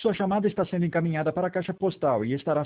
Sua chamada está sendo encaminhada para a caixa postal e estará